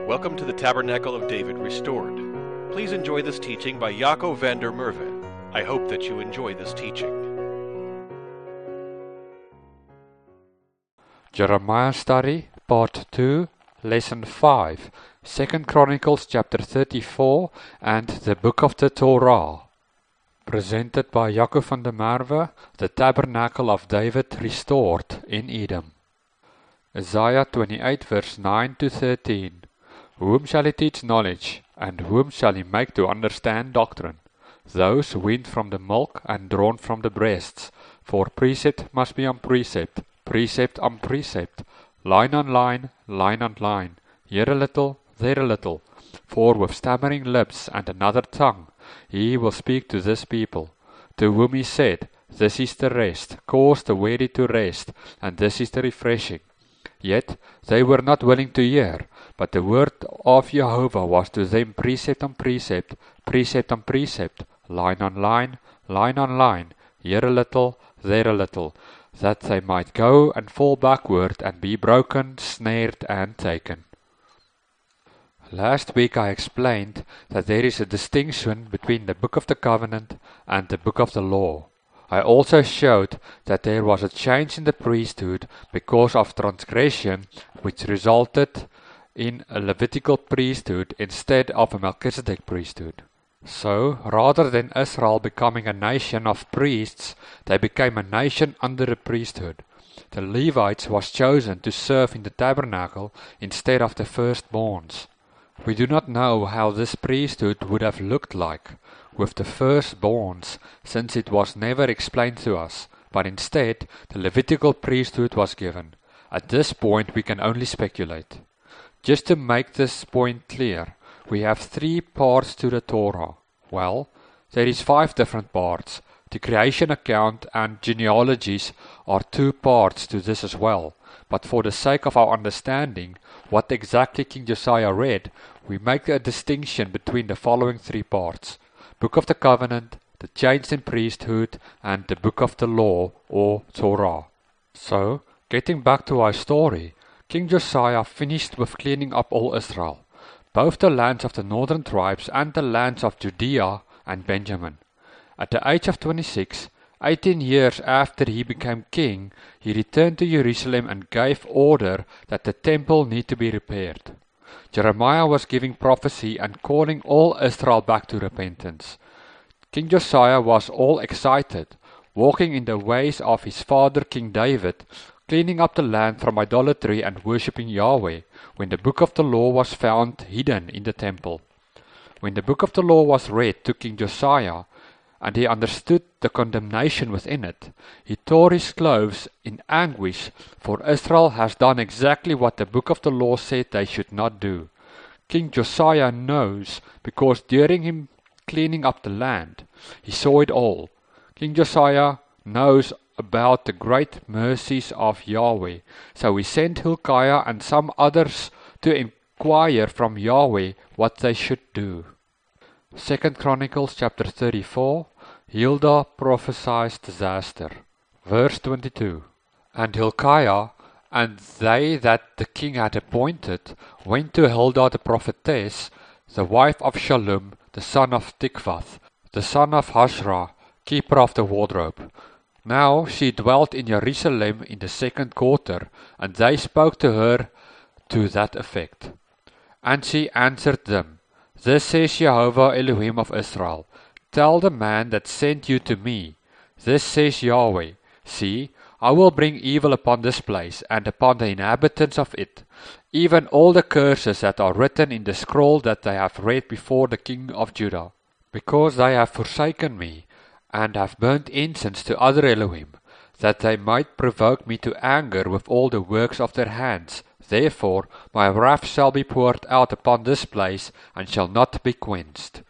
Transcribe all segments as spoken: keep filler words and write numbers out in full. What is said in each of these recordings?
Welcome to the Tabernacle of David Restored. Please enjoy this teaching by Jaco van der Merwe. I hope that you enjoy this teaching. Jeremiah Study, Part two, Lesson five, Second Chronicles chapter thirty-four and the Book of the Torah. Presented by Jaco van der Merwe, the Tabernacle of David Restored in Edom. Isaiah twenty-eight verse nine to thirteen. Whom shall he teach knowledge, and whom shall he make to understand doctrine? Those weaned from the milk and drawn from the breasts. For precept must be on precept, precept on precept, line on line, line on line, here a little, there a little. For with stammering lips and another tongue he will speak to this people, to whom he said, This is the rest, cause the weary to rest, and this is the refreshing. Yet they were not willing to hear, but the word of Jehovah was to them precept on precept, precept on precept, line on line, line on line, here a little, there a little, that they might go and fall backward and be broken, snared, and taken. Last week I explained that there is a distinction between the Book of the Covenant and the Book of the Law. I also showed that there was a change in the priesthood because of transgression, which resulted in a Levitical priesthood instead of a Melchizedek priesthood. So, rather than Israel becoming a nation of priests, they became a nation under a priesthood. The Levites was chosen to serve in the tabernacle instead of the firstborns. We do not know how this priesthood would have looked like with the firstborns, since it was never explained to us, but instead the Levitical priesthood was given. At this point we can only speculate. Just to make this point clear, we have three parts to the Torah. Well, there is five different parts. The creation account and genealogies are two parts to this as well. But for the sake of our understanding what exactly King Josiah read, we make a distinction between the following three parts. Book of the Covenant, the change in priesthood, and the Book of the Law, or Torah. So, getting back to our story, King Josiah finished with cleaning up all Israel, both the lands of the northern tribes and the lands of Judea and Benjamin. At the age of twenty-six, eighteen years after he became king, he returned to Jerusalem and gave order that the temple need to be repaired. Jeremiah was giving prophecy and calling all Israel back to repentance. King Josiah was all excited, walking in the ways of his father King David, cleaning up the land from idolatry and worshipping Yahweh, when the book of the law was found hidden in the temple. When the book of the law was read to King Josiah, and he understood the condemnation within it, he tore his clothes in anguish, for Israel has done exactly what the book of the law said they should not do. King Josiah knows, because during him cleaning up the land, he saw it all. King Josiah knows about the great mercies of Yahweh, so he sent Hilkiah and some others to inquire from Yahweh what they should do. Second Chronicles chapter thirty-four, Hildah prophesies disaster. Verse twenty-two. And Hilkiah and they that the king had appointed went to Hildah the prophetess, the wife of Shallum, the son of Tikvath, the son of Hashra, keeper of the wardrobe. Now she dwelt in Jerusalem in the second quarter, and they spoke to her to that effect. And she answered them, Thus says Jehovah Elohim of Israel, Tell the man that sent you to me, Thus says Yahweh, See, I will bring evil upon this place, and upon the inhabitants of it, even all the curses that are written in the scroll that they have read before the king of Judah, because they have forsaken me, and have burnt incense to other Elohim, that they might provoke me to anger with all the works of their hands. Therefore my wrath shall be poured out upon this place, and shall not be quenched.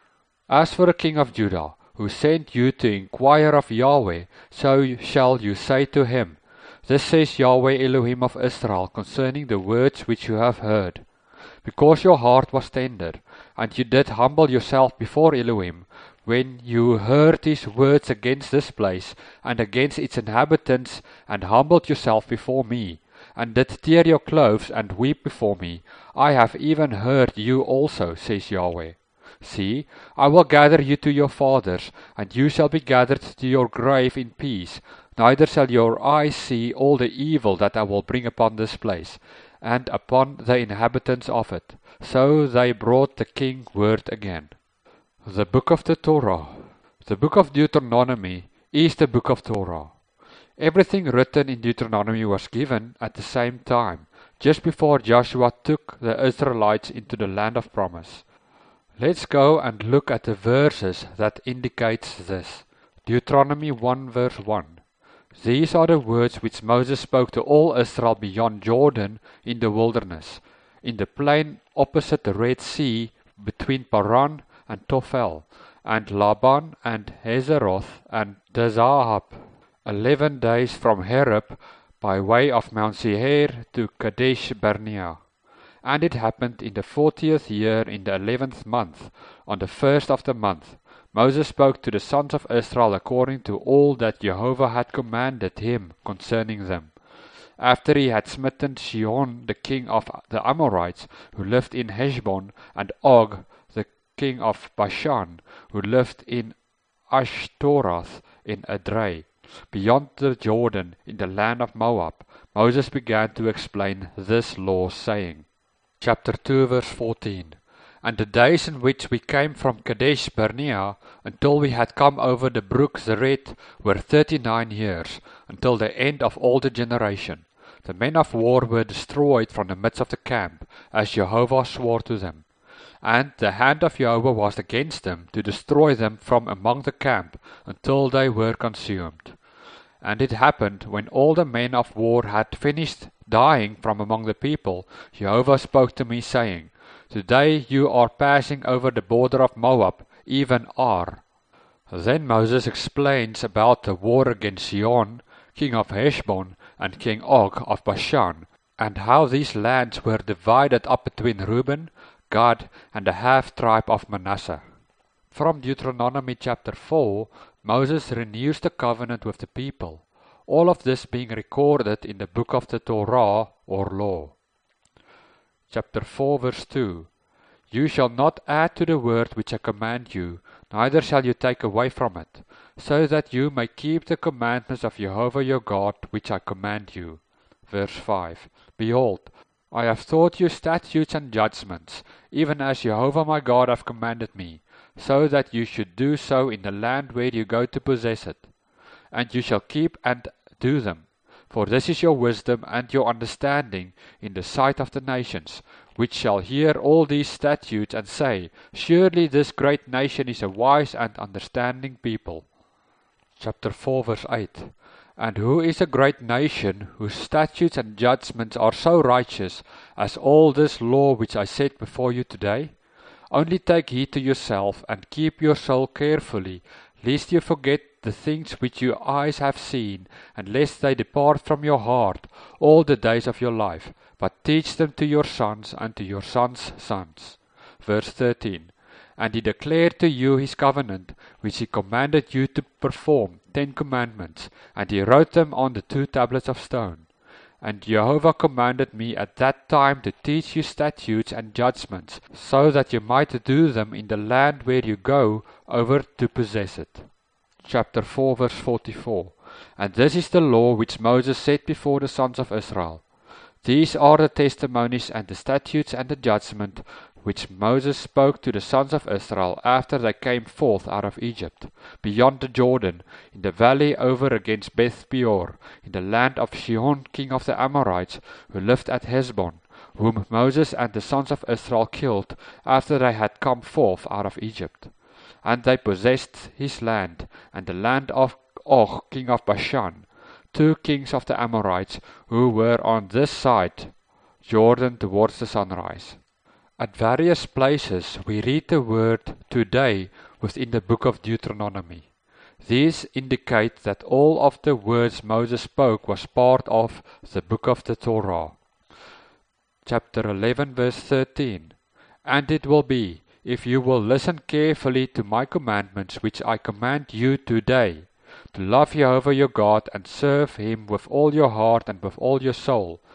As for the king of Judah, who sent you to inquire of Yahweh, so shall you say to him, Thus says Yahweh Elohim of Israel concerning the words which you have heard. Because your heart was tender, and you did humble yourself before Elohim, when you heard his words against this place, and against its inhabitants, and humbled yourself before me, and did tear your clothes, and weep before me, I have even heard you also, says Yahweh. See, I will gather you to your fathers, and you shall be gathered to your grave in peace, neither shall your eyes see all the evil that I will bring upon this place, and upon the inhabitants of it. So they brought the king word again. The Book of the Torah. The Book of Deuteronomy is the Book of Torah. Everything written in Deuteronomy was given at the same time, just before Joshua took the Israelites into the land of promise. Let's go and look at the verses that indicates this. Deuteronomy one verse one. These are the words which Moses spoke to all Israel beyond Jordan in the wilderness, in the plain opposite the Red Sea, between Paran and Tophel, and Laban and Hazeroth and Dizahab, eleven days from Horeb by way of Mount Seir to Kadesh Barnea. And it happened in the fortieth year, in the eleventh month, on the first of the month, Moses spoke to the sons of Israel according to all that Jehovah had commanded him concerning them. After he had smitten Sihon the king of the Amorites, who lived in Heshbon, and Og the king of Bashan, who lived in Ashtaroth in Edrei, beyond the Jordan, in the land of Moab, Moses began to explain this law, saying, Chapter two verse fourteen. And the days in which we came from Kadesh Barnea until we had come over the brook Zered were thirty-nine years, until the end of all the generation. The men of war were destroyed from the midst of the camp, as Jehovah swore to them. And the hand of Jehovah was against them, to destroy them from among the camp, until they were consumed. And it happened, when all the men of war had finished dying from among the people, Jehovah spoke to me, saying, Today you are passing over the border of Moab, even Ar. Then Moses explains about the war against Sihon, king of Heshbon, and king Og of Bashan, and how these lands were divided up between Reuben, Gad, and the half-tribe of Manasseh. From Deuteronomy chapter four, Moses renews the covenant with the people, all of this being recorded in the book of the Torah, or law. Chapter four verse two. You shall not add to the word which I command you, neither shall you take away from it, so that you may keep the commandments of Jehovah your God which I command you. Verse five. Behold, I have taught you statutes and judgments, even as Jehovah my God hath commanded me, so that you should do so in the land where you go to possess it. And you shall keep and do them. For this is your wisdom and your understanding in the sight of the nations, which shall hear all these statutes and say, Surely this great nation is a wise and understanding people. Chapter four verse eight. And who is a great nation, whose statutes and judgments are so righteous, as all this law which I set before you today? Only take heed to yourself, and keep your soul carefully, lest you forget the things which your eyes have seen, and lest they depart from your heart all the days of your life, but teach them to your sons and to your sons' sons. Verse thirteen. And he declared to you his covenant, which he commanded you to perform, ten commandments, and he wrote them on the two tablets of stone. And Jehovah commanded me at that time to teach you statutes and judgments, so that you might do them in the land where you go over to possess it. Chapter four verse forty-four. And this is the law which Moses set before the sons of Israel. These are the testimonies and the statutes and the judgment which Moses spoke to the sons of Israel after they came forth out of Egypt, beyond the Jordan, in the valley over against Beth Peor, in the land of Sihon king of the Amorites, who lived at Heshbon, whom Moses and the sons of Israel killed after they had come forth out of Egypt. And they possessed his land, and the land of Og king of Bashan, two kings of the Amorites, who were on this side Jordan towards the sunrise. At various places we read the word today within the book of Deuteronomy. These indicate that all of the words Moses spoke was part of the book of the Torah. Chapter eleven verse thirteen. And it will be, if you will listen carefully to my commandments which I command you today, to love Jehovah your God and serve him with all your heart and with all your soul,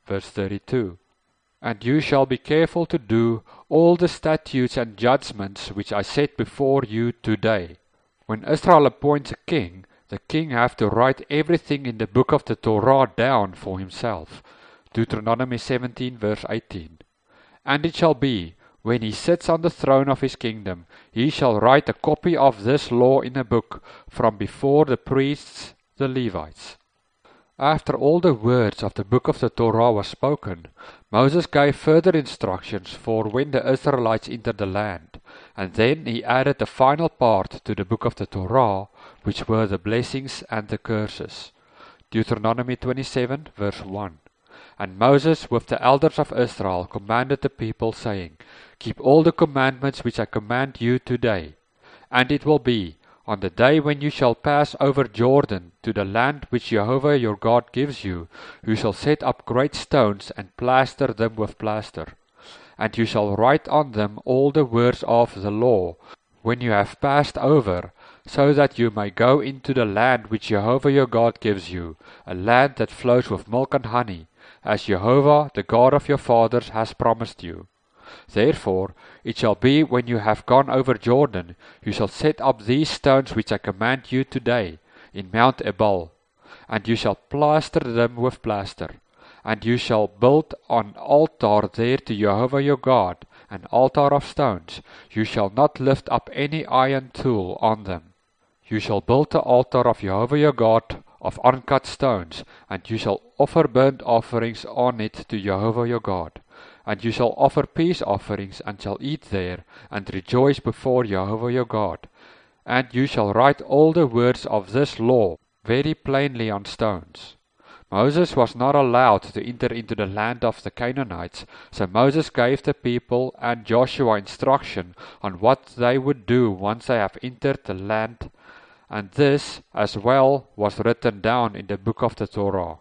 verse thirty-two. And you shall be careful to do all the statutes and judgments which I set before you today. When Israel appoints a king, the king have to write everything in the book of the Torah down for himself. Deuteronomy seventeen verse eighteen. And it shall be, when he sits on the throne of his kingdom, he shall write a copy of this law in a book from before the priests, the Levites. After all the words of the book of the Torah was spoken, Moses gave further instructions for when the Israelites entered the land, and then he added the final part to the book of the Torah, which were the blessings and the curses. Deuteronomy twenty-seven verse one. And Moses with the elders of Israel commanded the people, saying, Keep all the commandments which I command you today. And it will be, on the day when you shall pass over Jordan to the land which Jehovah your God gives you, you shall set up great stones and plaster them with plaster. And you shall write on them all the words of the law, when you have passed over, so that you may go into the land which Jehovah your God gives you, a land that flows with milk and honey, as Jehovah, the God of your fathers, has promised you. Therefore it shall be, when you have gone over Jordan, you shall set up these stones which I command you today, in Mount Ebal, and you shall plaster them with plaster. And you shall build an altar there to Jehovah your God, an altar of stones. You shall not lift up any iron tool on them. You shall build the altar of Jehovah your God of uncut stones, and you shall offer burnt offerings on it to Jehovah your God. And you shall offer peace offerings, and shall eat there, and rejoice before Jehovah your God. And you shall write all the words of this law very plainly on stones. Moses was not allowed to enter into the land of the Canaanites, so Moses gave the people and Joshua instruction on what they would do once they have entered the land, and this as well was written down in the book of the Torah.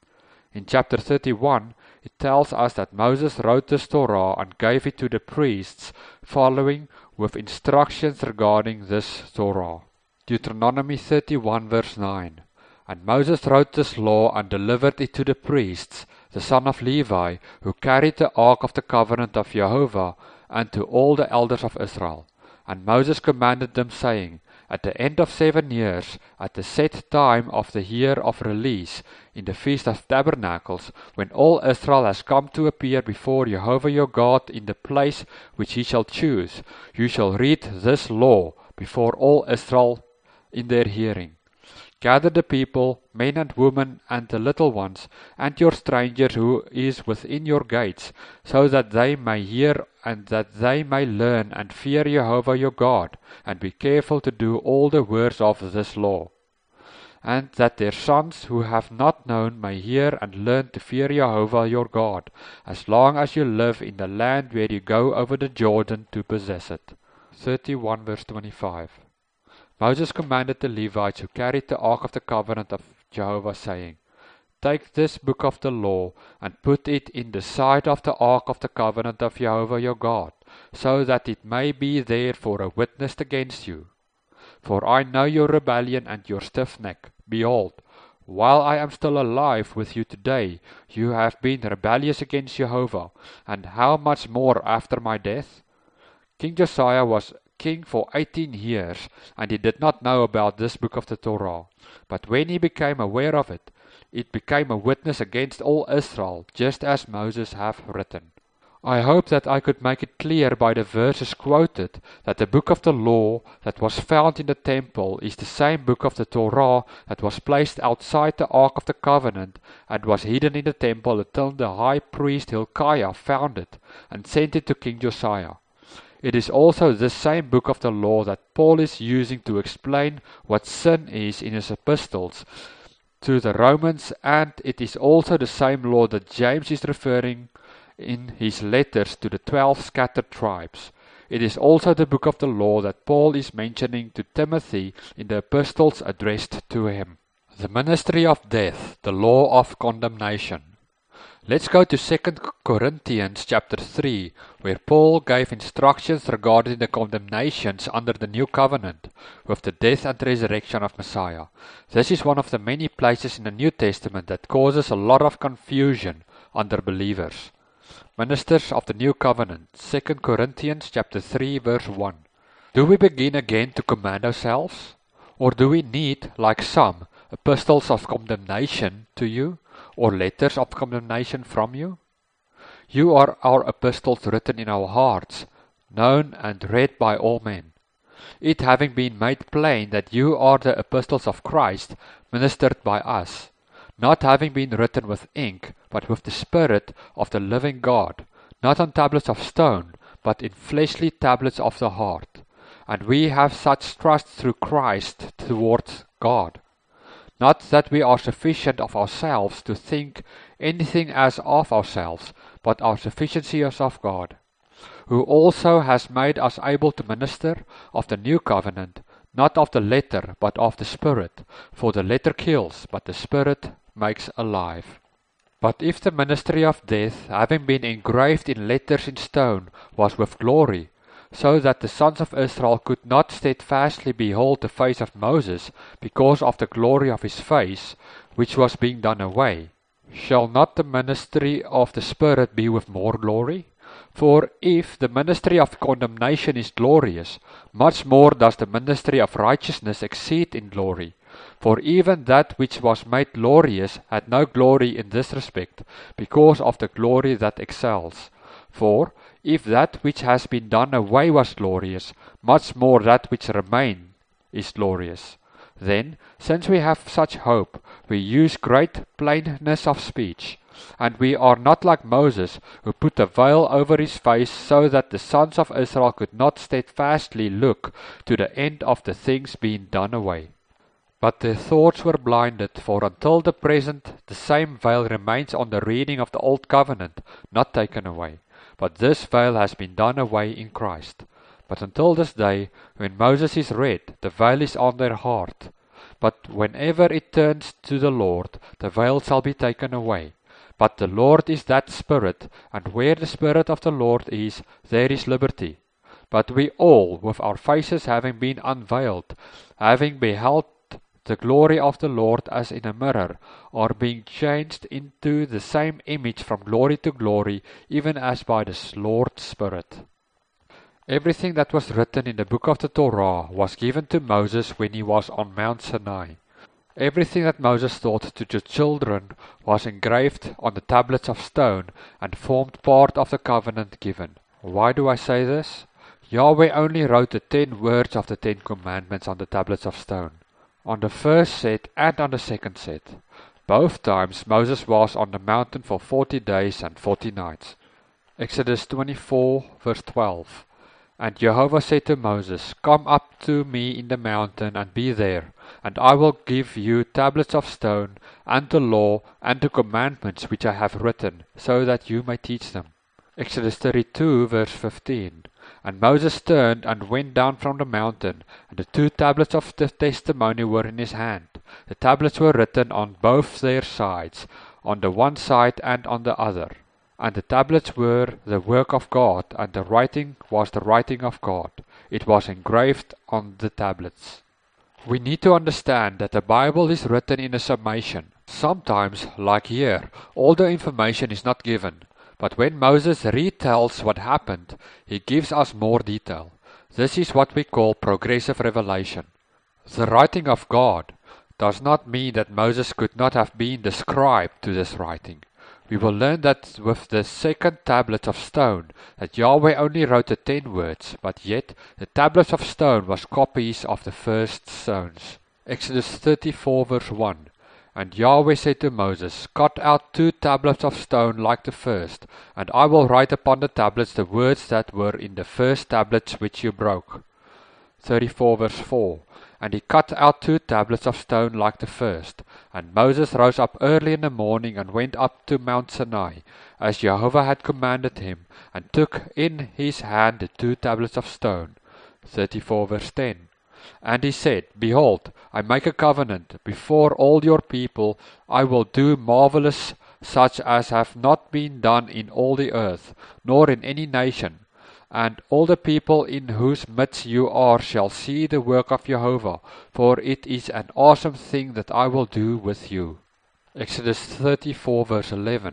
In chapter thirty-one, it tells us that Moses wrote this Torah and gave it to the priests, following with instructions regarding this Torah. Deuteronomy thirty-one verse nine. And Moses wrote this law and delivered it to the priests, the son of Levi, who carried the ark of the covenant of Jehovah, and to all the elders of Israel. And Moses commanded them, saying, At the end of seven years, at the set time of the year of release, in the feast of tabernacles, when all Israel has come to appear before Jehovah your God in the place which he shall choose, you shall read this law before all Israel in their hearing. Gather the people, men and women, and the little ones, and your stranger who is within your gates, so that they may hear, and that they may learn and fear Jehovah your God, and be careful to do all the words of this law. And that their sons who have not known may hear and learn to fear Jehovah your God, as long as you live in the land where you go over the Jordan to possess it. thirty-one verse twenty-five. Moses commanded the Levites who carried the ark of the covenant of Jehovah, saying, Take this book of the law, and put it in the side of the ark of the covenant of Jehovah your God, so that it may be there for a witness against you. For I know your rebellion and your stiff neck. Behold, while I am still alive with you today, you have been rebellious against Jehovah, and how much more after my death? King Josiah was king for eighteen years, and he did not know about this book of the Torah. But when he became aware of it, it became a witness against all Israel, just as Moses hath written. I hope that I could make it clear by the verses quoted that the book of the law that was found in the temple is the same book of the Torah that was placed outside the Ark of the Covenant and was hidden in the temple until the high priest Hilkiah found it and sent it to King Josiah. It is also this same book of the law that Paul is using to explain what sin is in his epistles to the Romans, and it is also the same law that James is referring in his letters to the twelve scattered tribes. It is also the book of the law that Paul is mentioning to Timothy in the epistles addressed to him. The ministry of death, the law of condemnation. Let's go to Second Corinthians chapter three, where Paul gave instructions regarding the condemnations under the new covenant, with the death and resurrection of Messiah. This is one of the many places in the New Testament that causes a lot of confusion under believers. Ministers of the New Covenant, Second Corinthians chapter three verse one. Do we begin again to command ourselves? Or do we need, like some, epistles of condemnation to you, or letters of condemnation from you? You are our epistles written in our hearts, known and read by all men. It having been made plain that you are the epistles of Christ, ministered by us, not having been written with ink, but with the Spirit of the living God, not on tablets of stone, but in fleshly tablets of the heart. And we have such trust through Christ towards God. Not that we are sufficient of ourselves to think anything as of ourselves, but our sufficiency is of God, who also has made us able to minister of the new covenant, not of the letter, but of the Spirit. For the letter kills, but the Spirit makes alive. But if the ministry of death, having been engraved in letters in stone, was with glory, so that the sons of Israel could not steadfastly behold the face of Moses, because of the glory of his face, which was being done away, shall not the ministry of the Spirit be with more glory? For if the ministry of condemnation is glorious, much more does the ministry of righteousness exceed in glory. For even that which was made glorious had no glory in this respect, because of the glory that excels. For if that which has been done away was glorious, much more that which remains is glorious. Then, since we have such hope, we use great plainness of speech. And we are not like Moses, who put a veil over his face, so that the sons of Israel could not steadfastly look to the end of the things being done away. But their thoughts were blinded, for until the present the same veil remains on the reading of the old covenant, not taken away. But this veil has been done away in Christ. But until this day, when Moses is read, the veil is on their heart. But whenever it turns to the Lord, the veil shall be taken away. But the Lord is that Spirit, and where the Spirit of the Lord is, there is liberty. But we all, with our faces having been unveiled, having beheld the glory of the Lord as in a mirror, are being changed into the same image from glory to glory, even as by the Lord's Spirit. Everything that was written in the book of the Torah was given to Moses when he was on Mount Sinai. Everything that Moses taught to the children was engraved on the tablets of stone and formed part of the covenant given. Why do I say this? Yahweh only wrote the ten words of the Ten Commandments on the tablets of stone, on the first set and on the second set. Both times Moses was on the mountain for forty days and forty nights. Exodus twenty-four verse twelve. And Jehovah said to Moses, Come up to me in the mountain and be there, and I will give you tablets of stone, and the law, and the commandments which I have written, so that you may teach them. Exodus thirty-two verse fifteen. And Moses turned and went down from the mountain, and the two tablets of the testimony were in his hand. The tablets were written on both their sides, on the one side and on the other. And the tablets were the work of God, and the writing was the writing of God. It was engraved on the tablets. We need to understand that the Bible is written in a summation. Sometimes, like here, all the information is not given. But when Moses retells what happened, he gives us more detail. This is what we call progressive revelation. The writing of God does not mean that Moses could not have been the scribe to this writing. We will learn that with the second tablet of stone, that Yahweh only wrote the ten words, but yet the tablets of stone was copies of the first stones. Exodus thirty-four verse one. And Yahweh said to Moses, Cut out two tablets of stone like the first, and I will write upon the tablets the words that were in the first tablets which you broke. thirty-four verse four. And he cut out two tablets of stone like the first. And Moses rose up early in the morning and went up to Mount Sinai, as Jehovah had commanded him, and took in his hand the two tablets of stone. thirty-four verse ten. And he said, Behold, I make a covenant before all your people. I will do marvelous such as have not been done in all the earth, nor in any nation. And all the people in whose midst you are shall see the work of Jehovah, for it is an awesome thing that I will do with you. Exodus thirty-four verse eleven.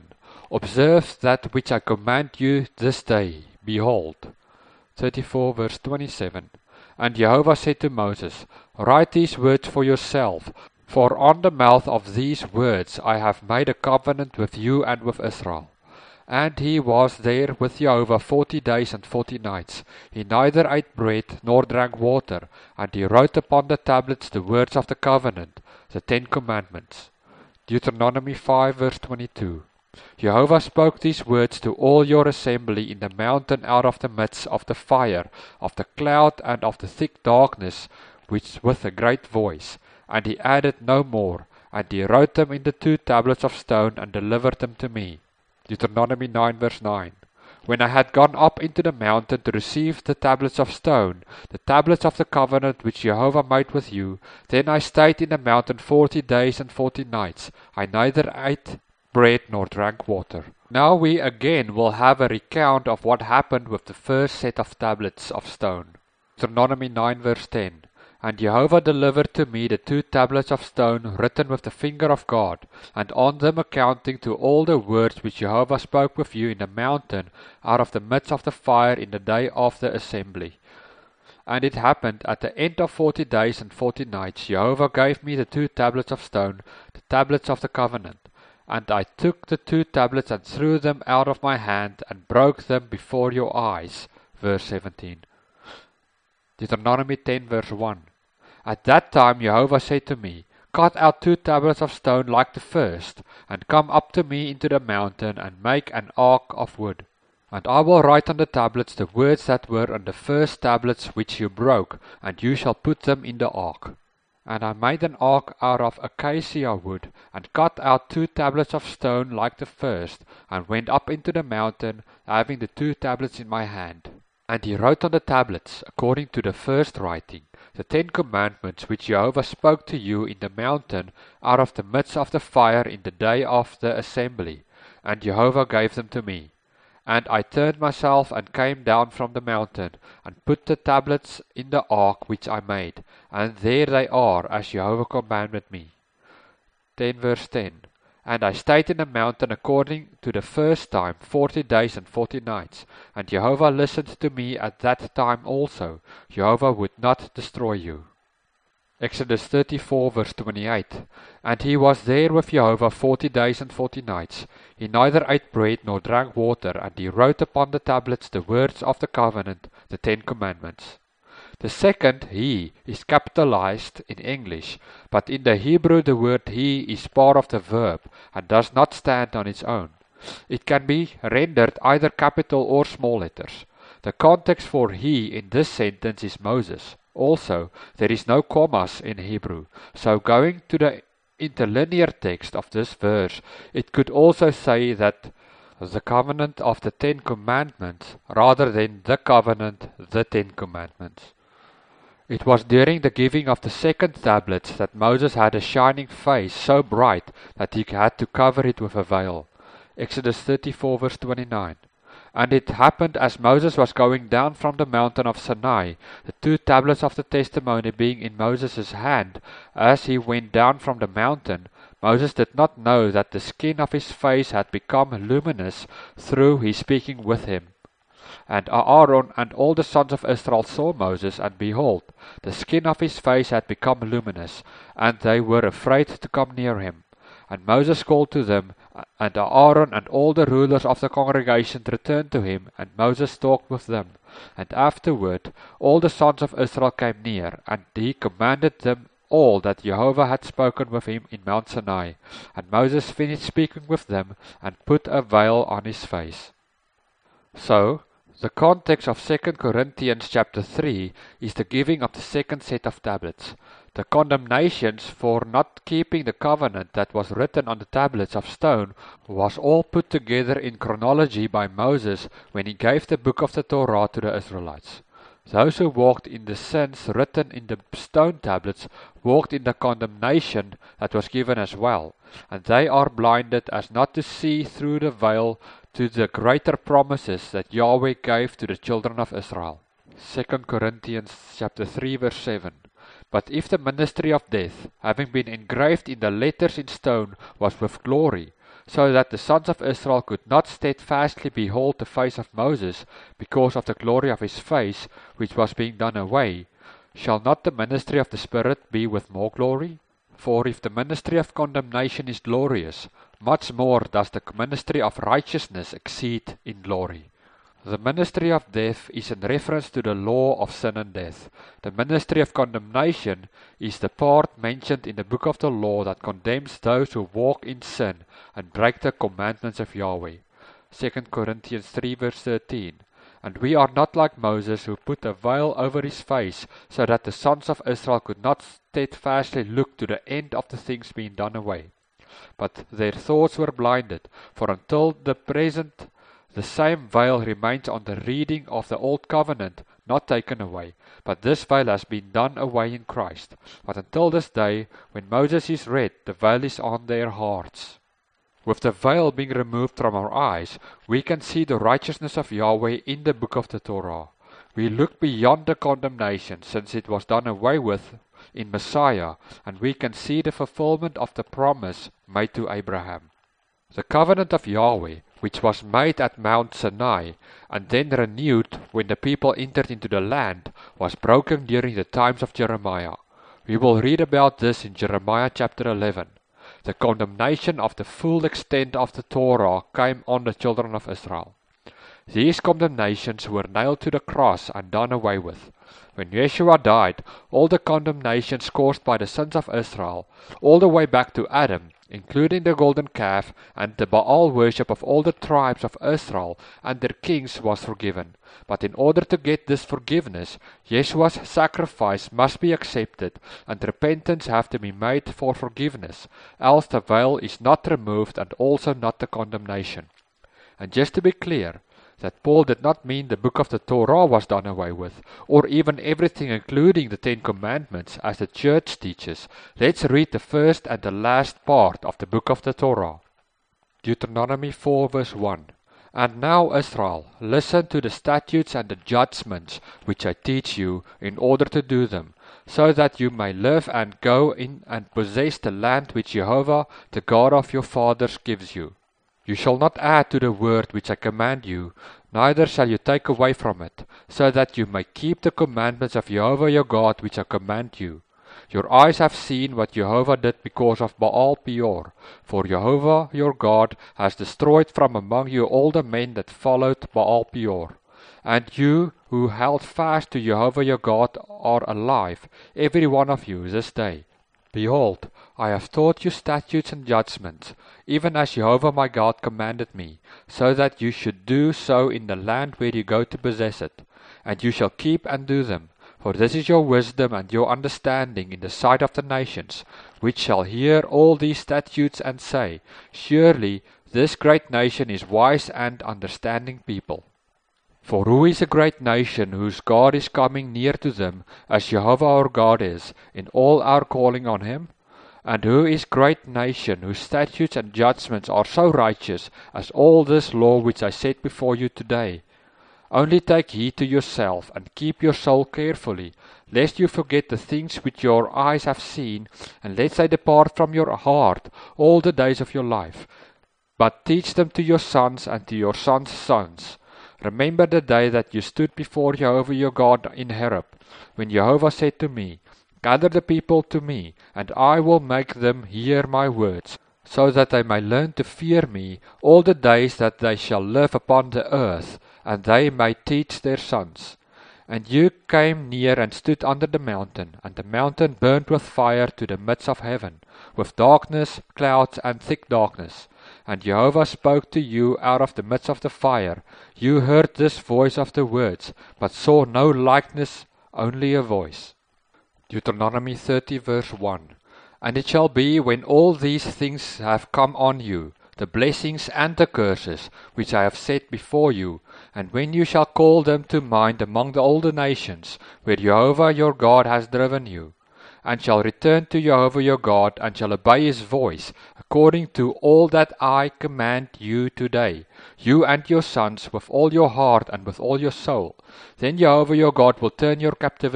Observe that which I command you this day. Behold. thirty-four verse twenty-seven. And Jehovah said to Moses, Write these words for yourself, for on the mouth of these words I have made a covenant with you and with Israel. And he was there with Jehovah forty days and forty nights. He neither ate bread nor drank water, and he wrote upon the tablets the words of the covenant, the Ten Commandments. Deuteronomy five verse twenty-two. Jehovah spoke these words to all your assembly in the mountain out of the midst of the fire, of the cloud, and of the thick darkness, which with a great voice. And he added no more, and he wrote them in the two tablets of stone, and delivered them to me. Deuteronomy nine verse nine. When I had gone up into the mountain to receive the tablets of stone, the tablets of the covenant which Jehovah made with you, then I stayed in the mountain forty days and forty nights. I neither ate bread nor drank water. Now we again will have a recount of what happened with the first set of tablets of stone. Deuteronomy nine verse ten. And Jehovah delivered to me the two tablets of stone written with the finger of God, and on them accounting to all the words which Jehovah spoke with you in the mountain out of the midst of the fire in the day of the assembly. And it happened at the end of forty days and forty nights, Jehovah gave me the two tablets of stone, the tablets of the covenant. And I took the two tablets and threw them out of my hand, and broke them before your eyes. Verse seventeen. Deuteronomy ten verse one. At that time Jehovah said to me, Cut out two tablets of stone like the first, and come up to me into the mountain, and make an ark of wood. And I will write on the tablets the words that were on the first tablets which you broke, and you shall put them in the ark. And I made an ark out of acacia wood, and cut out two tablets of stone like the first, and went up into the mountain, having the two tablets in my hand. And he wrote on the tablets, according to the first writing, the Ten Commandments which Jehovah spoke to you in the mountain out of the midst of the fire in the day of the assembly. And Jehovah gave them to me. And I turned myself and came down from the mountain, and put the tablets in the ark which I made, and there they are, as Jehovah commanded me. ten verse ten. And I stayed in the mountain according to the first time, forty days and forty nights. And Jehovah listened to me at that time also. Jehovah would not destroy you. Exodus thirty-four verse twenty-eight. And he was there with Jehovah forty days and forty nights. He neither ate bread nor drank water, and he wrote upon the tablets the words of the covenant, the Ten Commandments. The second he is capitalized in English, but in the Hebrew the word he is part of the verb and does not stand on its own. It can be rendered either capital or small letters. The context for he in this sentence is Moses. Also, there is no commas in Hebrew, so going to the interlinear text of this verse, it could also say that the covenant of the Ten Commandments rather than the covenant, the Ten Commandments. It was during the giving of the second tablets that Moses had a shining face so bright that he had to cover it with a veil. Exodus thirty-four verse twenty-nine. And it happened as Moses was going down from the mountain of Sinai, the two tablets of the testimony being in Moses' hand, as he went down from the mountain, Moses did not know that the skin of his face had become luminous through his speaking with him. And Aaron and all the sons of Israel saw Moses, and behold, the skin of his face had become luminous, and they were afraid to come near him. And Moses called to them, and Aaron and all the rulers of the congregation returned to him, and Moses talked with them. And afterward all the sons of Israel came near, and he commanded them all that Jehovah had spoken with him in Mount Sinai. And Moses finished speaking with them, and put a veil on his face. So, the context of Second Corinthians chapter three is the giving of the second set of tablets. The condemnations for not keeping the covenant that was written on the tablets of stone was all put together in chronology by Moses when he gave the book of the Torah to the Israelites. Those who walked in the sins written in the stone tablets walked in the condemnation that was given as well, and they are blinded as not to see through the veil to the greater promises that Yahweh gave to the children of Israel. Second Corinthians chapter three verse seven. But if the ministry of death, having been engraved in the letters in stone, was with glory, so that the sons of Israel could not steadfastly behold the face of Moses because of the glory of his face, which was being done away, shall not the ministry of the Spirit be with more glory? For if the ministry of condemnation is glorious, much more does the ministry of righteousness exceed in glory. The ministry of death is in reference to the law of sin and death. The ministry of condemnation is the part mentioned in the book of the law that condemns those who walk in sin and break the commandments of Yahweh. Second Corinthians three verse thirteen. And we are not like Moses, who put a veil over his face, so that the sons of Israel could not steadfastly look to the end of the things being done away. But their thoughts were blinded, for until the present the same veil remains on the reading of the old covenant, not taken away. But this veil has been done away in Christ. But until this day, when Moses is read, the veil is on their hearts. With the veil being removed from our eyes, we can see the righteousness of Yahweh in the book of the Torah. We look beyond the condemnation, since it was done away with in Messiah, and we can see the fulfillment of the promise made to Abraham. The covenant of Yahweh, which was made at Mount Sinai, and then renewed when the people entered into the land, was broken during the times of Jeremiah. We will read about this in Jeremiah chapter eleven. The condemnation of the full extent of the Torah came on the children of Israel. These condemnations were nailed to the cross and done away with. When Yeshua died, all the condemnations caused by the sons of Israel, all the way back to Adam, including the golden calf and the Baal worship of all the tribes of Israel and their kings, was forgiven. But in order to get this forgiveness, Yeshua's sacrifice must be accepted and repentance have to be made for forgiveness, else the veil is not removed and also not the condemnation. And just to be clear, that Paul did not mean the book of the Torah was done away with, or even everything including the Ten Commandments as the church teaches. Let's read the first and the last part of the book of the Torah. Deuteronomy four verse one. And now, Israel, listen to the statutes and the judgments which I teach you, in order to do them, so that you may live and go in and possess the land which Jehovah, the God of your fathers, gives you. You shall not add to the word which I command you, neither shall you take away from it, so that you may keep the commandments of Jehovah your God which I command you. Your eyes have seen what Jehovah did because of Baal Peor, for Jehovah your God has destroyed from among you all the men that followed Baal Peor. And you who held fast to Jehovah your God are alive, every one of you, this day. Behold, I have taught you statutes and judgments, even as Jehovah my God commanded me, so that you should do so in the land where you go to possess it. And you shall keep and do them, for this is your wisdom and your understanding in the sight of the nations, which shall hear all these statutes and say, Surely this great nation is wise and understanding people. For who is a great nation whose God is coming near to them, as Jehovah our God is, in all our calling on him? And who is great nation whose statutes and judgments are so righteous as all this law which I set before you today? Only take heed to yourself, and keep your soul carefully, lest you forget the things which your eyes have seen, and lest they depart from your heart all the days of your life. But teach them to your sons and to your sons' sons. Remember the day that you stood before Jehovah your God in Horeb, when Jehovah said to me, Gather the people to me, and I will make them hear my words, so that they may learn to fear me all the days that they shall live upon the earth, and they may teach their sons. And you came near and stood under the mountain, and the mountain burned with fire to the midst of heaven, with darkness, clouds, and thick darkness. And Jehovah spoke to you out of the midst of the fire. You heard this voice of the words, but saw no likeness, only a voice. Deuteronomy thirty verse one. And it shall be, when all these things have come on you, the blessings and the curses which I have set before you, and when you shall call them to mind among the older nations, where Jehovah your God has driven you, and shall return to Jehovah your God, and shall obey his voice, according to all that I command you today, you and your sons, with all your heart and with all your soul, then Jehovah your God will turn your captivity,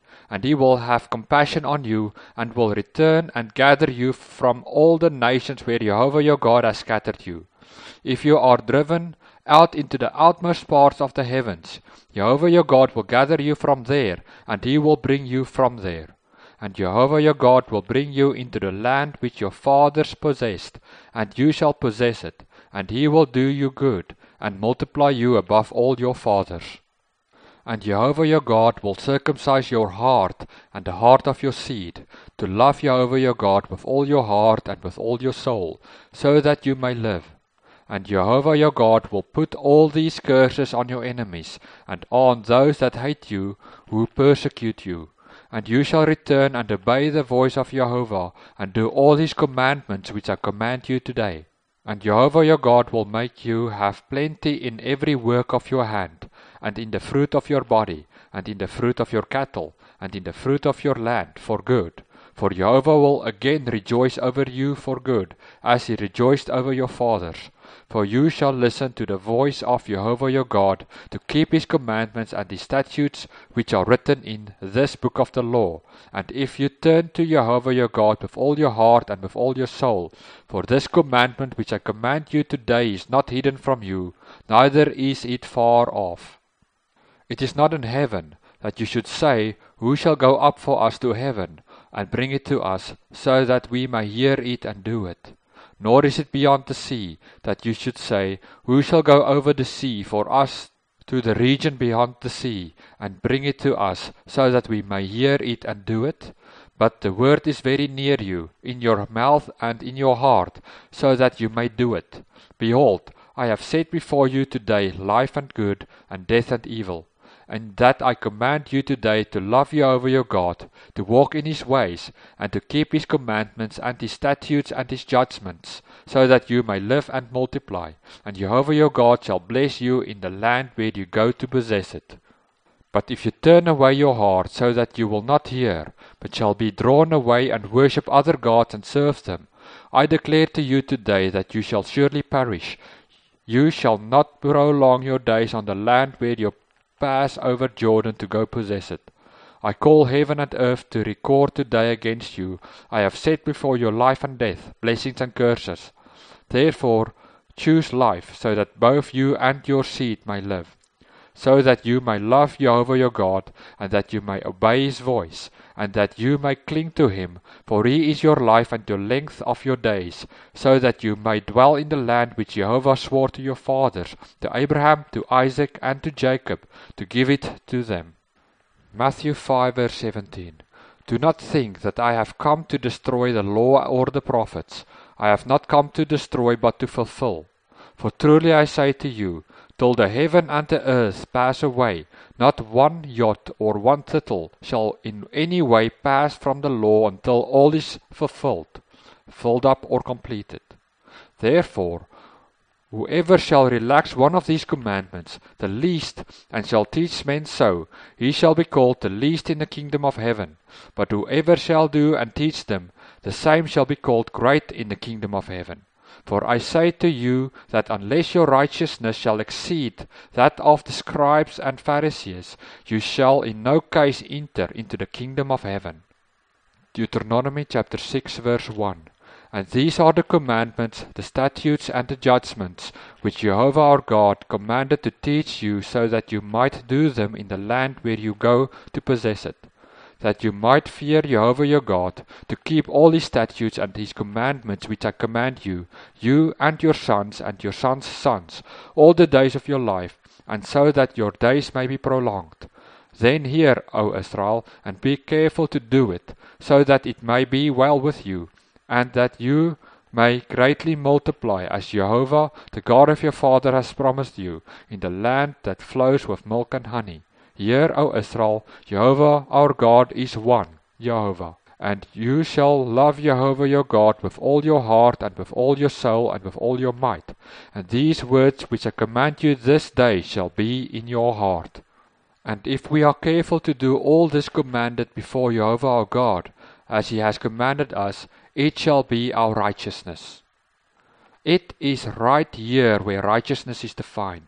and he will have compassion on you, and will return and gather you from all the nations where Jehovah your God has scattered you. If you are driven out into the outmost parts of the heavens, Jehovah your God will gather you from there, and he will bring you from there. And Jehovah your God will bring you into the land which your fathers possessed, and you shall possess it, and he will do you good, and multiply you above all your fathers. And Jehovah your God will circumcise your heart and the heart of your seed, to love Jehovah your God with all your heart and with all your soul, so that you may live. And Jehovah your God will put all these curses on your enemies, and on those that hate you, who persecute you. And you shall return and obey the voice of Jehovah, and do all his commandments which I command you today. And Jehovah your God will make you have plenty in every work of your hand, and in the fruit of your body, and in the fruit of your cattle, and in the fruit of your land, for good. For Jehovah will again rejoice over you for good, as he rejoiced over your fathers. For you shall listen to the voice of Jehovah your God, to keep his commandments and his statutes, which are written in this book of the law. And if you turn to Jehovah your God with all your heart and with all your soul, for this commandment which I command you today is not hidden from you, neither is it far off. It is not in heaven, that you should say, Who shall go up for us to heaven, and bring it to us, so that we may hear it and do it? Nor is it beyond the sea, that you should say, Who shall go over the sea for us to the region beyond the sea, and bring it to us, so that we may hear it and do it? But the word is very near you, in your mouth and in your heart, so that you may do it. Behold, I have set before you today life and good, and death and evil. And that I command you today to love Jehovah your God, to walk in his ways, and to keep his commandments and his statutes and his judgments, so that you may live and multiply. And Jehovah your God shall bless you in the land where you go to possess it. But if you turn away your heart, so that you will not hear, but shall be drawn away and worship other gods and serve them, I declare to you today that you shall surely perish. You shall not prolong your days on the land where you pass over Jordan to go possess it. I call heaven and earth to record today against you. I have set before you life and death, blessings and curses. Therefore choose life, so that both you and your seed may live, so that you may love Jehovah your God, and that you may obey his voice, and that you may cling to him, for he is your life and your length of your days, so that you may dwell in the land which Jehovah swore to your fathers, to Abraham, to Isaac, and to Jacob, to give it to them. Matthew five verse seventeen. Do not think that I have come to destroy the law or the prophets. I have not come to destroy, but to fulfill. For truly I say to you, till the heaven and the earth pass away, not one jot or one tittle shall in any way pass from the law until all is fulfilled, filled up or completed. Therefore, whoever shall relax one of these commandments, the least, and shall teach men so, he shall be called the least in the kingdom of heaven. But whoever shall do and teach them, the same shall be called great in the kingdom of heaven. For I say to you that unless your righteousness shall exceed that of the scribes and Pharisees, you shall in no case enter into the kingdom of heaven. Deuteronomy chapter six verse one. And these are the commandments, the statutes and the judgments, which Jehovah our God commanded to teach you, so that you might do them in the land where you go to possess it, that you might fear Jehovah your God, to keep all his statutes and his commandments which I command you, you and your sons and your sons' sons, all the days of your life, and so that your days may be prolonged. Then hear, O Israel, and be careful to do it, so that it may be well with you, and that you may greatly multiply, as Jehovah, the God of your father, has promised you, in the land that flows with milk and honey. Hear, O Israel, Jehovah our God is one, Jehovah. And you shall love Jehovah your God with all your heart, and with all your soul, and with all your might. And these words which I command you this day shall be in your heart. And if we are careful to do all this commanded before Jehovah our God, as he has commanded us, it shall be our righteousness. It is right here where righteousness is defined.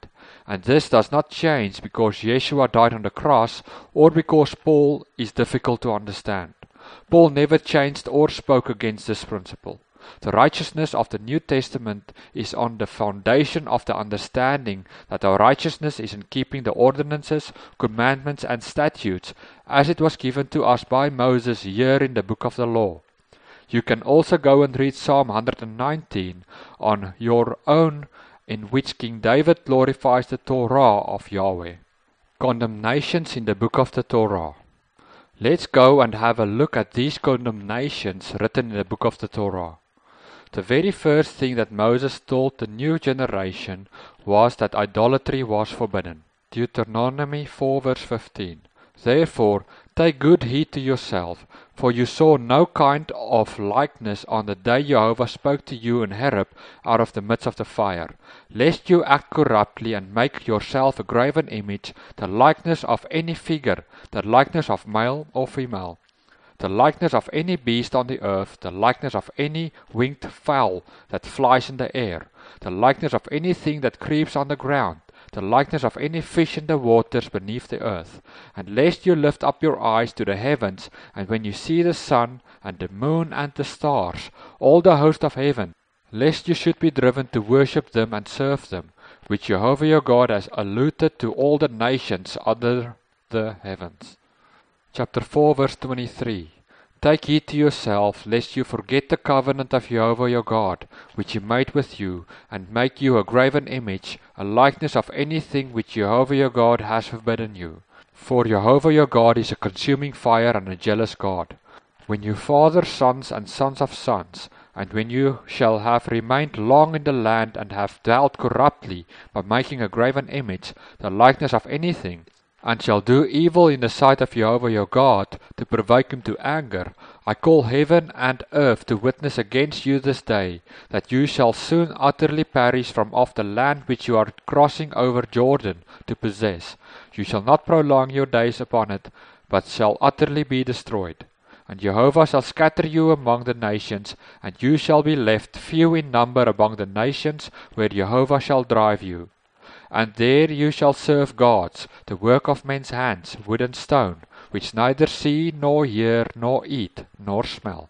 And this does not change because Yeshua died on the cross or because Paul is difficult to understand. Paul never changed or spoke against this principle. The righteousness of the New Testament is on the foundation of the understanding that our righteousness is in keeping the ordinances, commandments, and statutes as it was given to us by Moses here in the book of the law. You can also go and read Psalm one hundred nineteen on your own, in which King David glorifies the Torah of Yahweh. Condemnations in the book of the Torah. Let's go and have a look at these condemnations written in the book of the Torah. The very first thing that Moses told the new generation was that idolatry was forbidden. Deuteronomy four verse fifteen. Therefore, take good heed to yourself, for you saw no kind of likeness on the day Jehovah spoke to you in Horeb out of the midst of the fire, lest you act corruptly and make yourself a graven image, the likeness of any figure, the likeness of male or female, the likeness of any beast on the earth, the likeness of any winged fowl that flies in the air, the likeness of anything that creeps on the ground, the likeness of any fish in the waters beneath the earth, and lest you lift up your eyes to the heavens, and when you see the sun, and the moon, and the stars, all the host of heaven, lest you should be driven to worship them and serve them, which Jehovah your God has allotted to all the nations under the heavens. Chapter four verse twenty-three. Take heed to yourself, lest you forget the covenant of Jehovah your God, which he made with you, and make you a graven image, a likeness of anything which Jehovah your God has forbidden you. For Jehovah your God is a consuming fire and a jealous God. When you father sons and sons of sons, and when you shall have remained long in the land and have dealt corruptly by making a graven image, the likeness of anything, and shall do evil in the sight of Jehovah your God, to provoke him to anger, I call heaven and earth to witness against you this day, that you shall soon utterly perish from off the land which you are crossing over Jordan to possess. You shall not prolong your days upon it, but shall utterly be destroyed. And Jehovah shall scatter you among the nations, and you shall be left few in number among the nations where Jehovah shall drive you. And there you shall serve gods, the work of men's hands, wood and stone, which neither see, nor hear, nor eat, nor smell.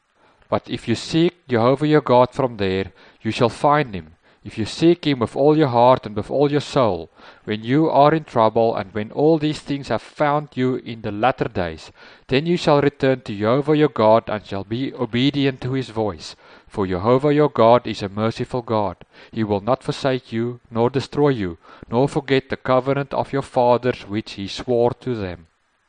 But if you seek Jehovah your God from there, you shall find him, if you seek him with all your heart and with all your soul, when you are in trouble, and when all these things have found you in the latter days, then you shall return to Jehovah your God, and shall be obedient to his voice. For Jehovah your God is a merciful God. He will not forsake you, nor destroy you, nor forget the covenant of your fathers which he swore to them.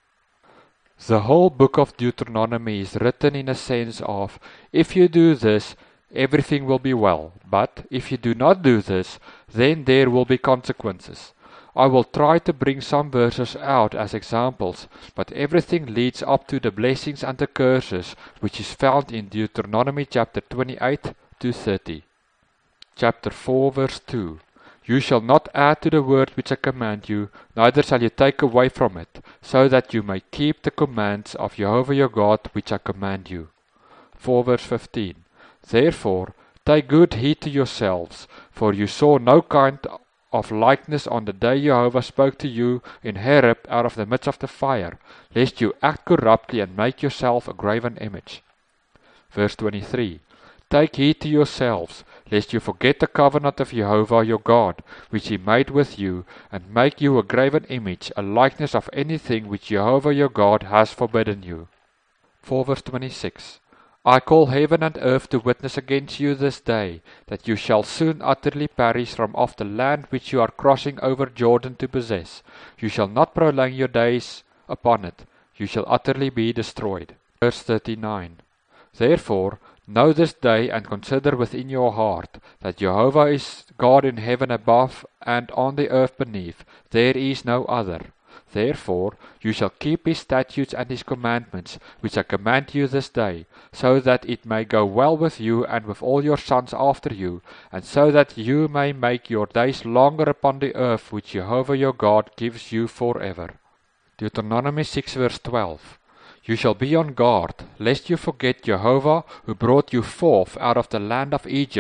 The whole book of Deuteronomy is written in a sense of, if you do this, everything will be well, but if you do not do this, then there will be consequences. I will try to bring some verses out as examples, but everything leads up to the blessings and the curses, which is found in Deuteronomy chapter twenty-eight to thirty. Chapter four verse two. You shall not add to the word which I command you, neither shall you take away from it, so that you may keep the commands of Jehovah your God which I command you. four verse fifteen. Therefore, take good heed to yourselves, for you saw no kind of likeness on the day Jehovah spoke to you in Horeb out of the midst of the fire, lest you act corruptly and make yourself a graven image. Verse twenty-three. Take heed to yourselves, lest you forget the covenant of Jehovah your God, which he made with you, and make you a graven image, a likeness of anything which Jehovah your God has forbidden you. four verse twenty-six. I call heaven and earth to witness against you this day, that you shall soon utterly perish from off the land which you are crossing over Jordan to possess. You shall not prolong your days upon it. You shall utterly be destroyed. Verse thirty-nine. Therefore, know this day and consider within your heart, that Jehovah is God in heaven above and on the earth beneath. There is no other. Therefore, you shall keep his statutes and his commandments, which I command you this day, so that it may go well with you and with all your sons after you, and so that you may make your days longer upon the earth which Jehovah your God gives you forever. Deuteronomy six verse twelve. You shall be on guard, lest you forget Jehovah, who brought you forth out of the land of Egypt,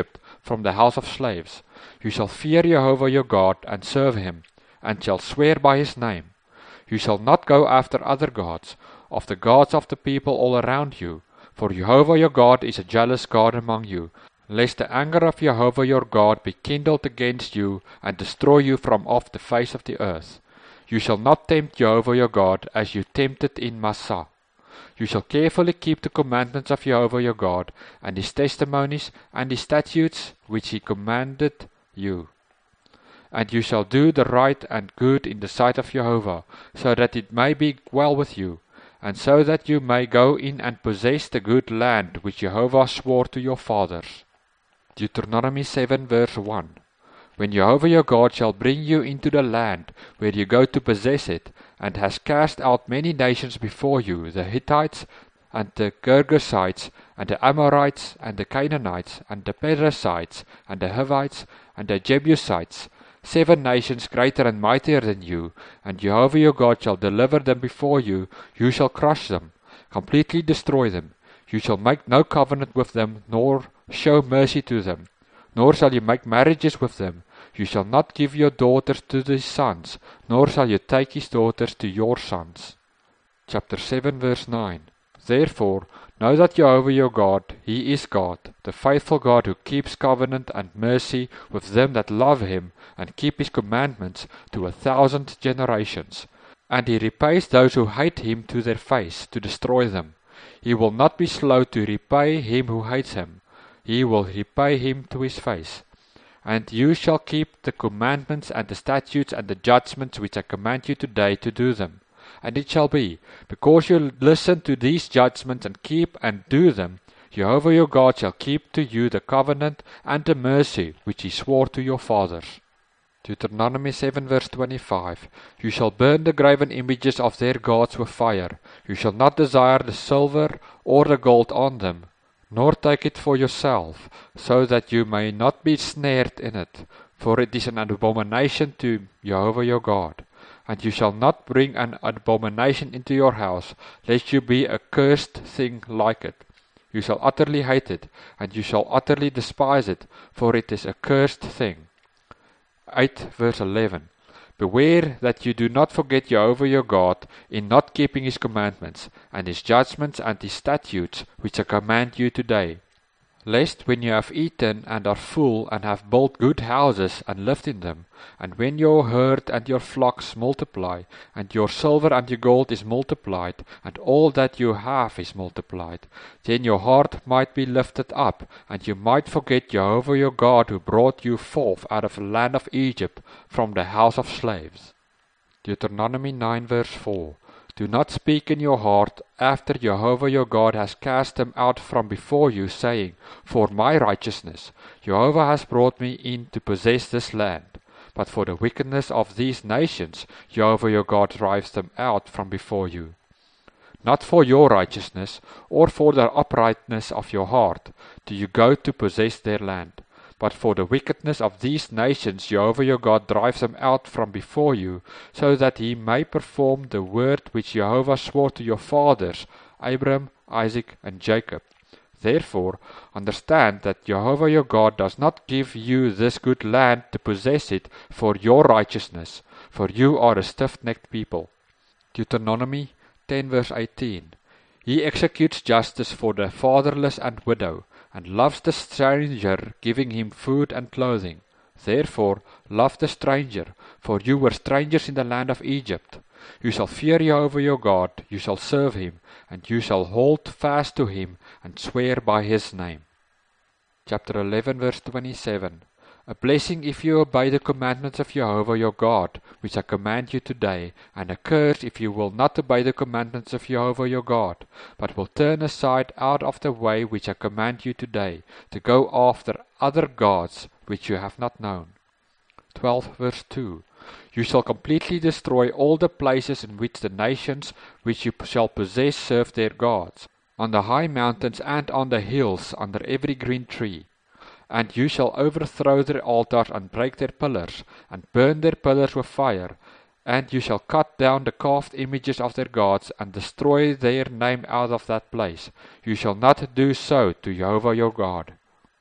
from the house of slaves. You shall fear Jehovah your God, and serve him, and shall swear by his name. You shall not go after other gods, of the gods of the people all around you, for Jehovah your God is a jealous God among you, lest the anger of Jehovah your God be kindled against you, and destroy you from off the face of the earth. You shall not tempt Jehovah your God, as you tempted in Massah. You shall carefully keep the commandments of Jehovah your God, and his testimonies, and his statutes, which he commanded you. And you shall do the right and good in the sight of Jehovah, so that it may be well with you, and so that you may go in and possess the good land which Jehovah swore to your fathers. Deuteronomy seven verse one. When Jehovah your God shall bring you into the land where you go to possess it, and has cast out many nations before you, the Hittites, and the Girgashites, and the Amorites, and the Canaanites, and the Perizzites, and the Hivites, and the Jebusites, seven nations greater and mightier than you, and Jehovah your God shall deliver them before you, you shall crush them, completely destroy them. You shall make no covenant with them, nor show mercy to them, nor shall you make marriages with them. You shall not give your daughters to his sons, nor shall you take his daughters to your sons. Chapter seven verse nine. Therefore, know that Jehovah your God, he is God, the faithful God who keeps covenant and mercy with them that love him, and keep his commandments to a thousand generations. And he repays those who hate him to their face, to destroy them. He will not be slow to repay him who hates him. He will repay him to his face. And you shall keep the commandments and the statutes and the judgments which I command you today to do them. And it shall be, because you listen to these judgments and keep and do them, Jehovah your God shall keep to you the covenant and the mercy which he swore to your fathers. Deuteronomy seven verse twenty-five. You shall burn the graven images of their gods with fire. You shall not desire the silver or the gold on them, nor take it for yourself, so that you may not be snared in it, for it is an abomination to Jehovah your God. And you shall not bring an abomination into your house, lest you be a cursed thing like it. You shall utterly hate it, and you shall utterly despise it, for it is a cursed thing. eight verse eleven. Beware that you do not forget Jehovah your God in not keeping his commandments, and his judgments and his statutes, which I command you today. Lest when you have eaten and are full, and have built good houses and lived in them, and when your herd and your flocks multiply, and your silver and your gold is multiplied, and all that you have is multiplied, then your heart might be lifted up, and you might forget Jehovah your God, who brought you forth out of the land of Egypt from the house of slaves. Deuteronomy nine verse four. Do not speak in your heart after Jehovah your God has cast them out from before you, saying, For my righteousness Jehovah has brought me in to possess this land. But for the wickedness of these nations Jehovah your God drives them out from before you. Not for your righteousness, or for the uprightness of your heart, do you go to possess their land. But for the wickedness of these nations Jehovah your God drives them out from before you, so that he may perform the word which Jehovah swore to your fathers, Abraham, Isaac, and Jacob. Therefore, understand that Jehovah your God does not give you this good land to possess it for your righteousness, for you are a stiff-necked people. Deuteronomy ten verse eighteen. He executes justice for the fatherless and widow, and loves the stranger, giving him food and clothing. Therefore, love the stranger, for you were strangers in the land of Egypt. You shall fear Jehovah your God, you shall serve him, and you shall hold fast to him, and swear by his name. Chapter eleven verse twenty-seven. A blessing if you obey the commandments of Jehovah your God, which I command you today, and a curse if you will not obey the commandments of Jehovah your God, but will turn aside out of the way which I command you today, to go after other gods which you have not known. twelve verse two. You shall completely destroy all the places in which the nations which you shall possess serve their gods, on the high mountains and on the hills, under every green tree. And you shall overthrow their altars and break their pillars, and burn their pillars with fire. And you shall cut down the carved images of their gods, and destroy their name out of that place. You shall not do so to Jehovah your God.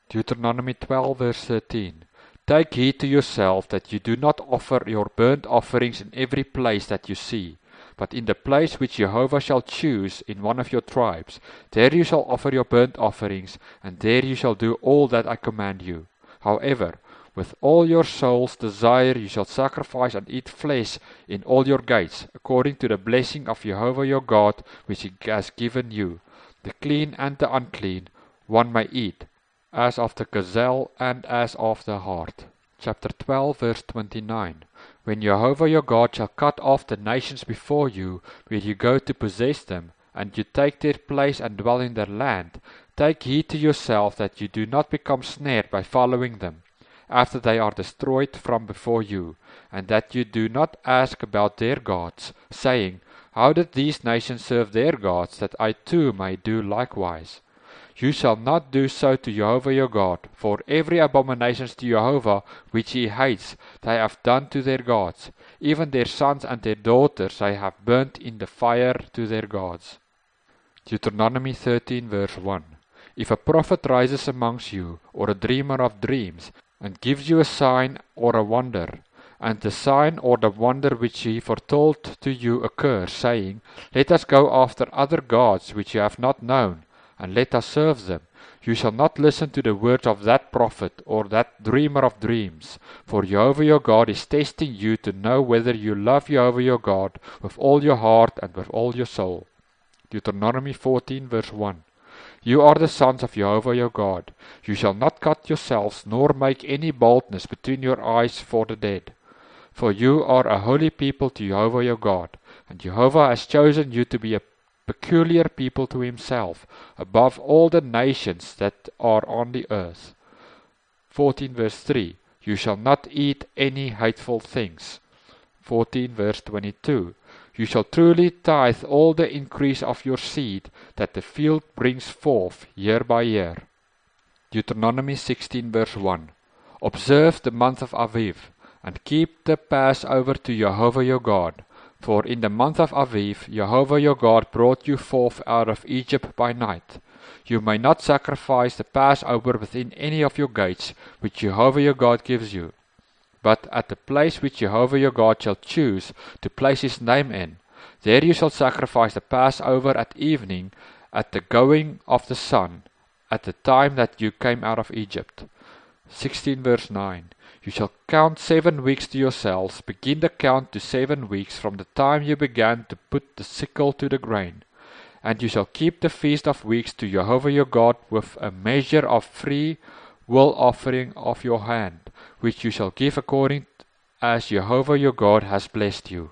Deuteronomy twelve verse thirteen. Take heed to yourself that you do not offer your burnt offerings in every place that you see, but in the place which Jehovah shall choose in one of your tribes, there you shall offer your burnt offerings, and there you shall do all that I command you. However, with all your soul's desire you shall sacrifice and eat flesh in all your gates, according to the blessing of Jehovah your God, which he has given you. The clean and the unclean one may eat, as of the gazelle and as of the hart. Chapter twelve verse twenty-nine. When Jehovah your God shall cut off the nations before you, where you go to possess them, and you take their place and dwell in their land, take heed to yourself that you do not become snared by following them, after they are destroyed from before you, and that you do not ask about their gods, saying, How did these nations serve their gods, that I too may do likewise? You shall not do so to Jehovah your God, for every abomination to Jehovah which he hates they have done to their gods, even their sons and their daughters they have burnt in the fire to their gods. Deuteronomy thirteen verse one. If a prophet rises amongst you, or a dreamer of dreams, and gives you a sign or a wonder, and the sign or the wonder which he foretold to you occurs, saying, Let us go after other gods which you have not known, and let us serve them, you shall not listen to the words of that prophet or that dreamer of dreams, for Jehovah your God is testing you to know whether you love Jehovah your God with all your heart and with all your soul. Deuteronomy fourteen verse one. You are the sons of Jehovah your God. You shall not cut yourselves, nor make any baldness between your eyes for the dead. For you are a holy people to Jehovah your God, and Jehovah has chosen you to be a peculiar people to himself, above all the nations that are on the earth. fourteen verse three. You shall not eat any hateful things. fourteen verse twenty-two. You shall truly tithe all the increase of your seed that the field brings forth year by year. Deuteronomy sixteen verse one. Observe the month of Aviv, and keep the Passover to Jehovah your God. For in the month of Aviv, Jehovah your God brought you forth out of Egypt by night. You may not sacrifice the Passover within any of your gates, which Jehovah your God gives you, but at the place which Jehovah your God shall choose to place his name in. There you shall sacrifice the Passover at evening, at the going of the sun, at the time that you came out of Egypt. sixteen verse nine. You shall count seven weeks to yourselves, begin the count to seven weeks from the time you began to put the sickle to the grain. And you shall keep the feast of weeks to Jehovah your God with a measure of free will offering of your hand, which you shall give according as Jehovah your God has blessed you.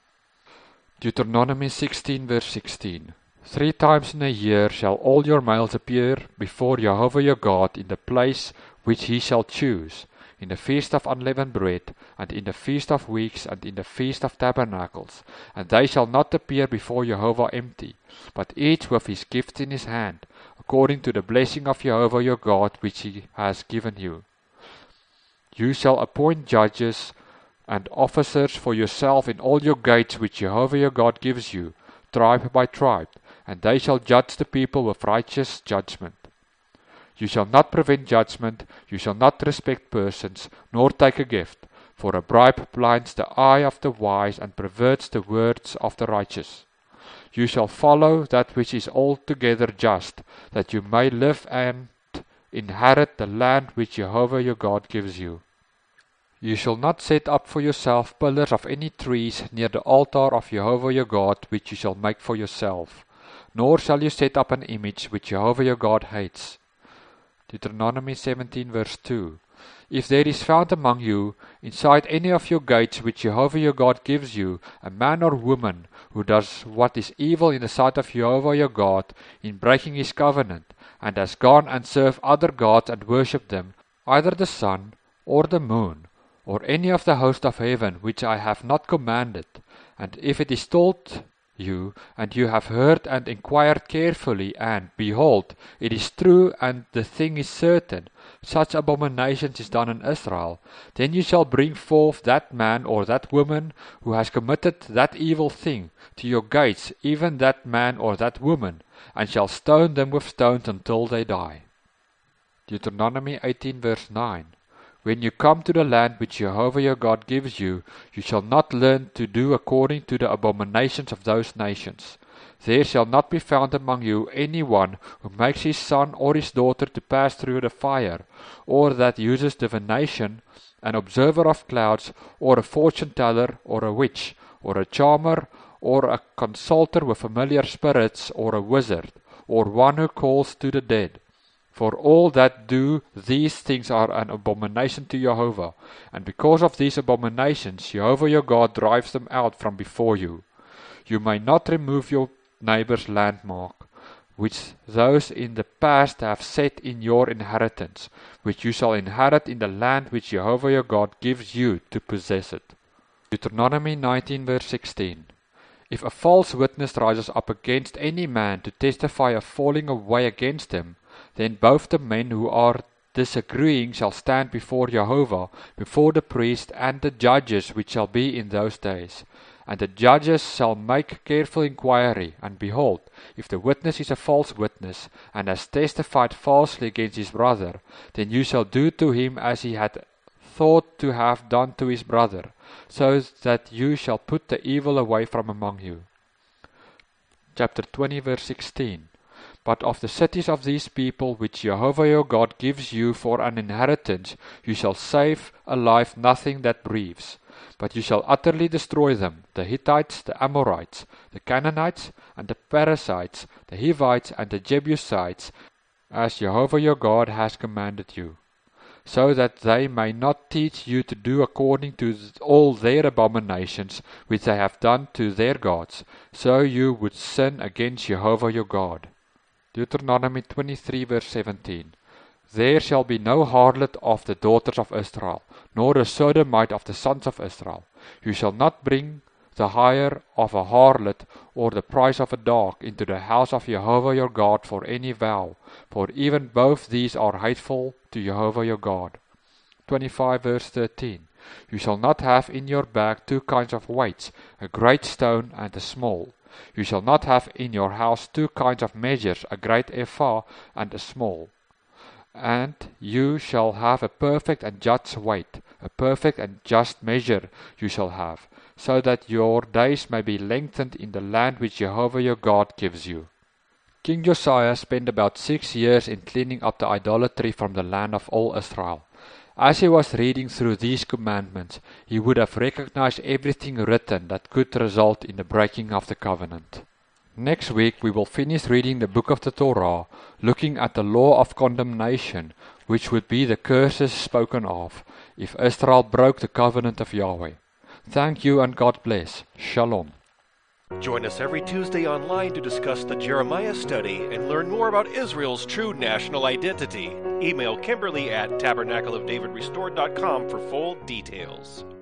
Deuteronomy sixteen verse sixteen. Three times in a year shall all your males appear before Jehovah your God in the place which he shall choose, in the feast of unleavened bread, and in the feast of weeks, and in the feast of tabernacles. And they shall not appear before Jehovah empty, but each with his gift in his hand, according to the blessing of Jehovah your God which he has given you. You shall appoint judges and officers for yourself in all your gates which Jehovah your God gives you, tribe by tribe, and they shall judge the people with righteous judgment. You shall not prevent judgment, you shall not respect persons, nor take a gift, for a bribe blinds the eye of the wise and perverts the words of the righteous. You shall follow that which is altogether just, that you may live and inherit the land which Jehovah your God gives you. You shall not set up for yourself pillars of any trees near the altar of Jehovah your God, which you shall make for yourself, nor shall you set up an image which Jehovah your God hates. Deuteronomy seventeen verse two. If there is found among you, inside any of your gates which Jehovah your God gives you, a man or woman who does what is evil in the sight of Jehovah your God, in breaking his covenant, and has gone and served other gods and worshipped them, either the sun, or the moon, or any of the host of heaven which I have not commanded, and if it is told you, and you have heard and inquired carefully, and, behold, it is true, and the thing is certain, such abominations is done in Israel, then you shall bring forth that man or that woman who has committed that evil thing to your gates, even that man or that woman, and shall stone them with stones until they die. Deuteronomy eighteen verse nine. When you come to the land which Jehovah your God gives you, you shall not learn to do according to the abominations of those nations. There shall not be found among you any one who makes his son or his daughter to pass through the fire, or that uses divination, an observer of clouds, or a fortune-teller, or a witch, or a charmer, or a consulter with familiar spirits, or a wizard, or one who calls to the dead. For all that do these things are an abomination to Jehovah, and because of these abominations Jehovah your God drives them out from before you. You may not remove your neighbor's landmark, which those in the past have set in your inheritance, which you shall inherit in the land which Jehovah your God gives you to possess it. Deuteronomy nineteen verse sixteen. If a false witness rises up against any man to testify of falling away against him, then both the men who are disagreeing shall stand before Jehovah, before the priest and the judges which shall be in those days. And the judges shall make careful inquiry, and behold, if the witness is a false witness, and has testified falsely against his brother, then you shall do to him as he had thought to have done to his brother, so that you shall put the evil away from among you. Chapter twenty verse sixteen. But of the cities of these people which Jehovah your God gives you for an inheritance, you shall save alive nothing that breathes. But you shall utterly destroy them, the Hittites, the Amorites, the Canaanites, and the Perizzites, the Hivites, and the Jebusites, as Jehovah your God has commanded you, so that they may not teach you to do according to all their abominations which they have done to their gods, so you would sin against Jehovah your God. Deuteronomy twenty-three verse seventeen. There shall be no harlot of the daughters of Israel, nor a sodomite of the sons of Israel. You shall not bring the hire of a harlot, or the price of a dog, into the house of Jehovah your God for any vow, for even both these are hateful to Jehovah your God. twenty-five verse thirteen. You shall not have in your bag two kinds of weights, a great stone and a small. You shall not have in your house two kinds of measures, a great ephah and a small. And you shall have a perfect and just weight, a perfect and just measure you shall have, so that your days may be lengthened in the land which Jehovah your God gives you. King Josiah spent about six years in cleaning up the idolatry from the land of all Israel. As he was reading through these commandments, he would have recognized everything written that could result in the breaking of the covenant. Next week we will finish reading the book of the Torah, looking at the law of condemnation, which would be the curses spoken of if Israel broke the covenant of Yahweh. Thank you and God bless. Shalom. Join us every Tuesday online to discuss the Jeremiah study and learn more about Israel's true national identity. Email Kimberly at tabernacle of david restored dot com for full details.